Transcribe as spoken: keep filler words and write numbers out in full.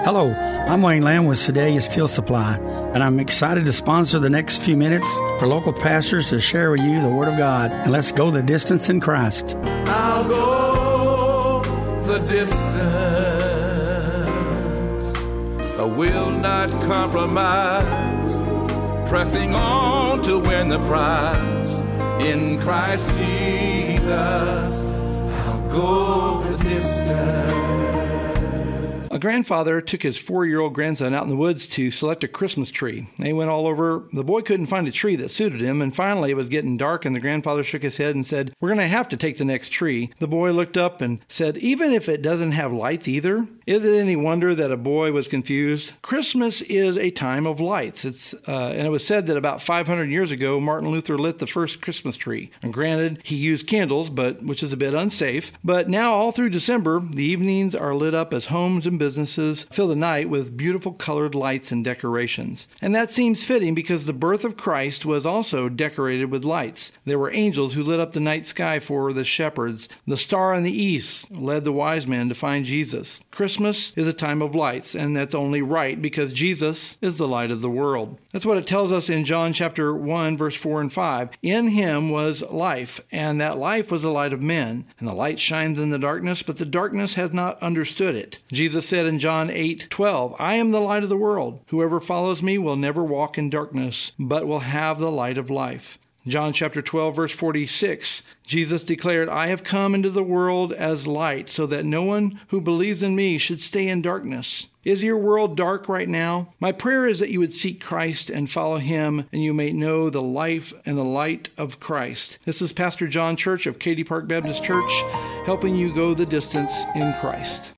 Hello, I'm Wayne Lamb with Sedalia Steel Supply, and I'm excited to sponsor the next few minutes for local pastors to share with you the Word of God. And let's go the distance in Christ. I'll go the distance. I will not compromise, pressing on to win the prize. In Christ Jesus, I'll go the distance. A grandfather took his four-year-old grandson out in the woods to select a Christmas tree. They went all over. The boy couldn't find a tree that suited him, and finally it was getting dark, and the grandfather shook his head and said, "We're going to have to take the next tree." The boy looked up and said, "Even if it doesn't have lights either?" Is it any wonder that a boy was confused? Christmas is a time of lights. It's uh, and it was said that about five hundred years ago, Martin Luther lit the first Christmas tree. And granted, he used candles, but which is a bit unsafe. But now all through December, the evenings are lit up as homes and businesses fill the night with beautiful colored lights and decorations. And that seems fitting because the birth of Christ was also decorated with lights. There were angels who lit up the night sky for the shepherds. The star in the east led the wise men to find Jesus. Christmas is a time of lights, and that's only right because Jesus is the light of the world. That's what it tells us in John chapter one, verse four and five. In him was life, and that life was the light of men. And the light shines in the darkness, but the darkness has not understood it. Jesus said in John eight twelve, "I am the light of the world. Whoever follows me will never walk in darkness, but will have the light of life." John chapter twelve, verse forty-six, Jesus declared, "I have come into the world as light, so that no one who believes in me should stay in darkness." Is your world dark right now? My prayer is that you would seek Christ and follow him, and you may know the life and the light of Christ. This is Pastor John Church of Katy Park Baptist Church, helping you go the distance in Christ.